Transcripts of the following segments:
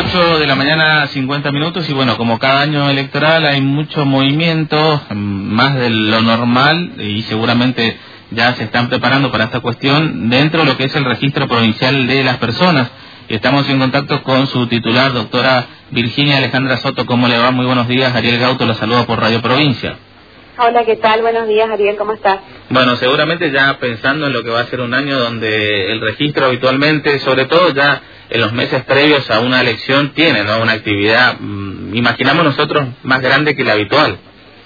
8 de la mañana, 50 minutos, y bueno, como cada año electoral hay mucho movimiento, más de lo normal, y seguramente ya se están preparando para esta cuestión dentro de lo que es el registro provincial de las personas. Y estamos en contacto con su titular, doctora Virginia Alejandra Soto. ¿Cómo le va? Muy buenos días. Ariel Gauto la saluda por Radio Provincia. Hola, ¿qué tal? Buenos días, Ariel, ¿cómo estás? Bueno, seguramente ya pensando en lo que va a ser un año donde el registro habitualmente, sobre todo ya en los meses previos a una elección, tiene, ¿no?, una actividad, imaginamos nosotros, más grande que la habitual.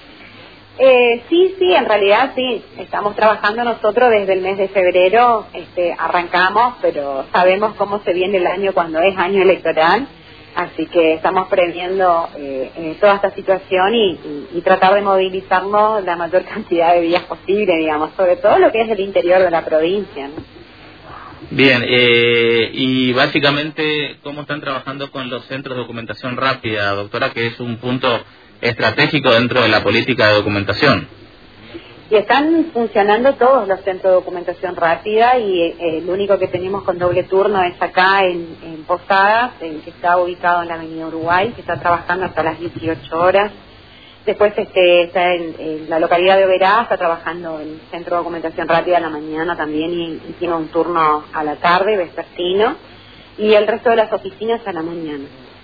Sí, en realidad sí. Estamos trabajando nosotros desde el mes de febrero, arrancamos, pero sabemos cómo se viene el año cuando es año electoral. Así que estamos previendo toda esta situación y tratar de movilizarnos la mayor cantidad de días posible, digamos, sobre todo lo que es el interior de la provincia, ¿no? Bien, y básicamente, ¿cómo están trabajando con los centros de documentación rápida, doctora, que es un punto estratégico dentro de la política de documentación? Y están funcionando todos los centros de documentación rápida y el único que tenemos con doble turno es acá en Posadas, el que está ubicado en la Avenida Uruguay, que está trabajando hasta las 18 horas. Después está en la localidad de Oberá, está trabajando el centro de documentación rápida a la mañana también y tiene un turno a la tarde, vespertino, y el resto de las oficinas a la mañana.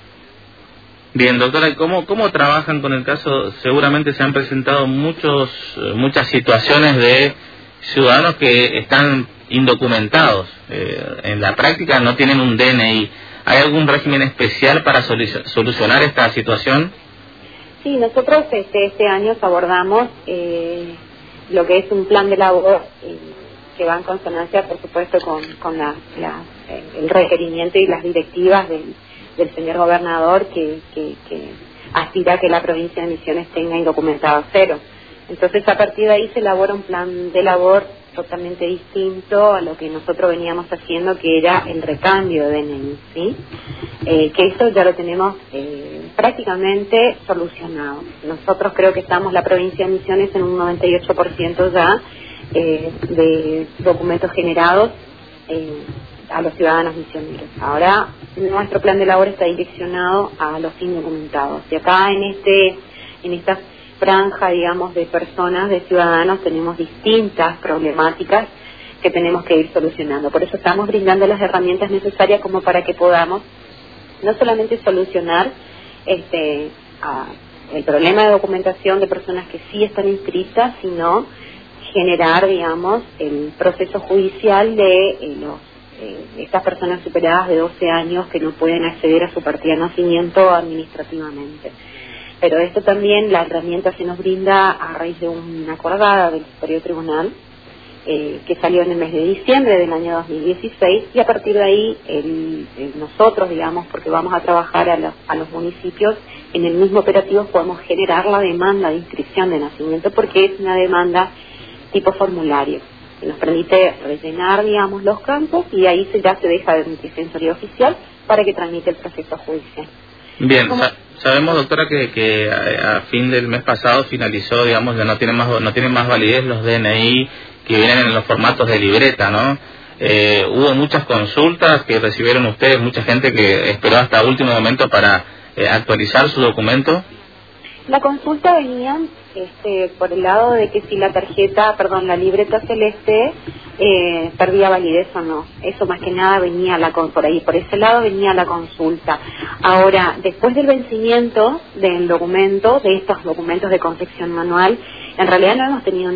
Bien, doctora, ¿cómo trabajan con el caso? Seguramente se han presentado muchas situaciones de ciudadanos que están indocumentados. En la práctica no tienen un DNI. ¿Hay algún régimen especial para solucionar esta situación? Sí, nosotros este año abordamos lo que es un plan de labor que va en consonancia, por supuesto, con el requerimiento y las directivas del señor gobernador que aspira a que la provincia de Misiones tenga indocumentado cero. Entonces, a partir de ahí se elabora un plan de labor totalmente distinto a lo que nosotros veníamos haciendo, que era el recambio de DNI, ¿sí? Que eso ya lo tenemos prácticamente solucionado. Nosotros creo que estamos, la provincia de Misiones, en un 98% ya de documentos generados a los ciudadanos misioneros. Ahora nuestro plan de labor está direccionado a los indocumentados. Y acá en esta franja, digamos, de personas, de ciudadanos, tenemos distintas problemáticas que tenemos que ir solucionando. Por eso estamos brindando las herramientas necesarias como para que podamos no solamente solucionar el problema de documentación de personas que sí están inscritas, sino generar, digamos, el proceso judicial de estas personas superadas de 12 años que no pueden acceder a su partida de nacimiento administrativamente. Pero esto también, la herramienta se nos brinda a raíz de una acordada del Superior Tribunal que salió en el mes de diciembre del año 2016, y a partir de ahí nosotros, digamos, porque vamos a trabajar a los municipios, en el mismo operativo podemos generar la demanda de inscripción de nacimiento, porque es una demanda tipo formulario, que nos permite rellenar, digamos, los campos, y ahí ya se deja de defensoría oficial para que tramite el proceso judicial. Bien, sabemos, doctora, que a fin del mes pasado finalizó, digamos, ya no tienen más validez los DNI que vienen en los formatos de libreta, ¿no? Hubo muchas consultas que recibieron ustedes, mucha gente que esperó hasta último momento para actualizar su documento. La consulta venía por el lado de que si la libreta celeste perdía validez o no. Eso más que nada venía por ahí, por ese lado venía la consulta. Ahora, después del vencimiento del documento, de estos documentos de confección manual, en realidad no hemos tenido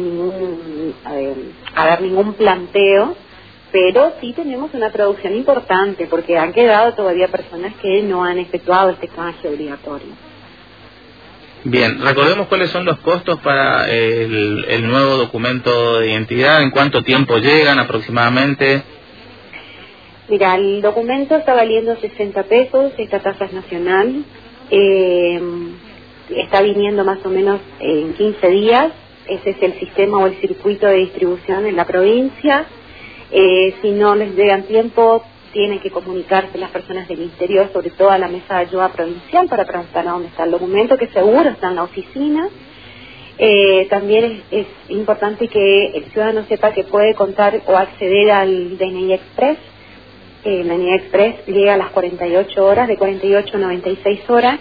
ningún planteo, pero sí tenemos una producción importante, porque han quedado todavía personas que no han efectuado este canje obligatorio. Bien, recordemos cuáles son los costos para el nuevo documento de identidad, en cuánto tiempo llegan aproximadamente. Mira, el documento está valiendo 60 pesos, esta tasa es nacional, está viniendo más o menos en 15 días, ese es el sistema o el circuito de distribución en la provincia. Si no les llegan tiempo, tienen que comunicarse las personas del interior, sobre todo a la mesa de ayuda provincial, para preguntar a dónde está el documento, que seguro está en la oficina. También es importante que el ciudadano sepa que puede contar o acceder al DNI Express, La Niega Express llega a las 48 horas, de 48 a 96 horas.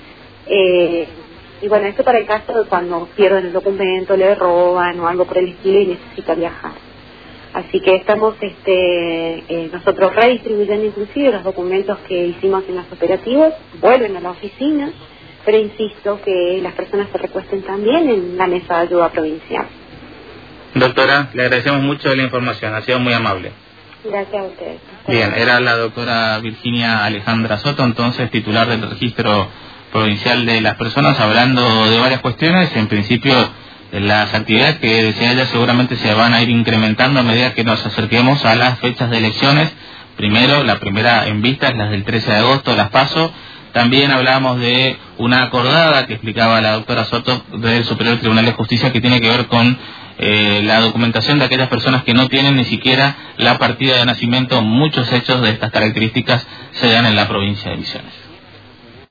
Y bueno, esto para el caso de cuando pierden el documento, le roban o algo por el estilo y necesita viajar. Así que estamos nosotros redistribuyendo inclusive los documentos que hicimos en los operativos, vuelven a la oficina, pero insisto que las personas se recuesten también en la mesa de ayuda provincial. Doctora, le agradecemos mucho la información, ha sido muy amable. Gracias a ustedes. Bien, era la doctora Virginia Alejandra Soto, entonces titular del Registro Provincial de las Personas, hablando de varias cuestiones. En principio, las actividades que decía ella seguramente se van a ir incrementando a medida que nos acerquemos a las fechas de elecciones. Primero, la primera en vista es la del 13 de agosto, las PASO. También hablamos de una acordada que explicaba la doctora Soto del Superior Tribunal de Justicia que tiene que ver con la documentación de aquellas personas que no tienen ni siquiera la partida de nacimiento. Muchos hechos de estas características se dan en la provincia de Misiones.